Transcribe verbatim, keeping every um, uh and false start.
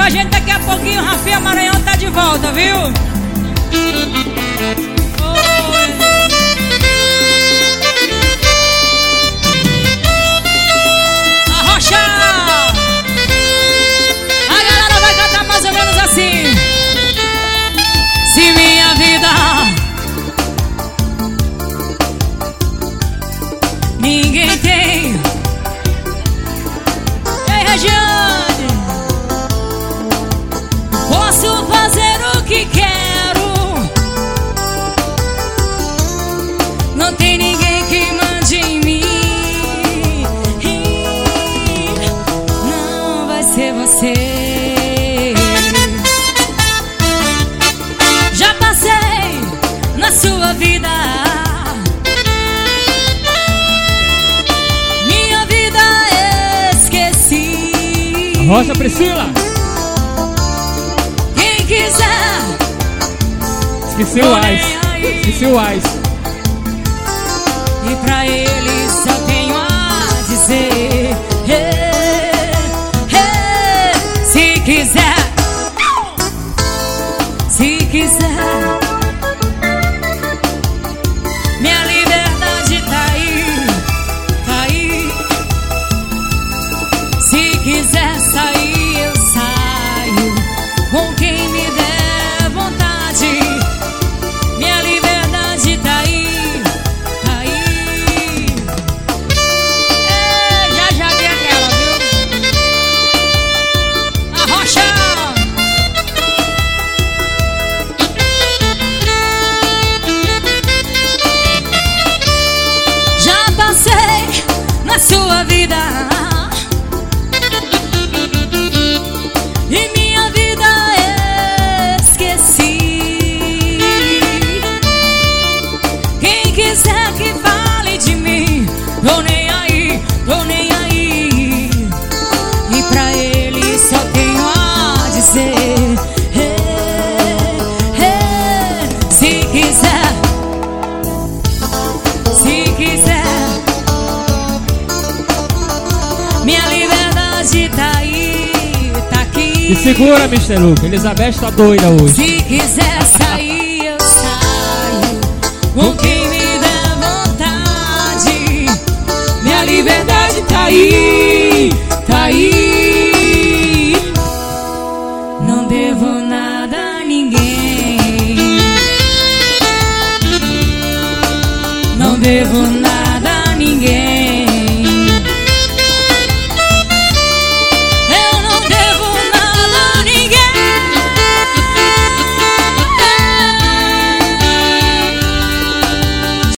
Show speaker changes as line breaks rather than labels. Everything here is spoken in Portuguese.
a gente daqui a pouquinho. Rafinha Maranhão tá de volta, viu? Arrocha! A galera vai cantar mais ou menos assim. Se minha vida ninguém tem. Ei, Regiane, posso fazer o que quero. Não tem ninguém que mande em mim. Não vai ser você. Já passei na sua vida.
Rocha Priscila.
Quem quiser.
Esqueci o Ice. Esqueci o Ice.
E pra ele só tenho a dizer. Hey, hey, se quiser. Se quiser. Minha liberdade tá aí. Tá aí. Se quiser sair, eu saio com quem me der vontade. Minha liberdade tá aí, tá aí. Ei, já já tem aquela, viu? Arrocha! Já passei na sua vida. E minha vida esqueci. Quem quiser que fale de mim, tô nem aí, tô nem aí. E pra ele só tenho a dizer. Hey, hey, se quiser, se quiser. Minha liberdade tá aí.
E segura, mister Luke, Elizabeth tá doida hoje.
Se quiser sair, eu saio com quem me der vontade. Minha liberdade tá aí, tá aí. Não devo nada a ninguém. Não devo nada.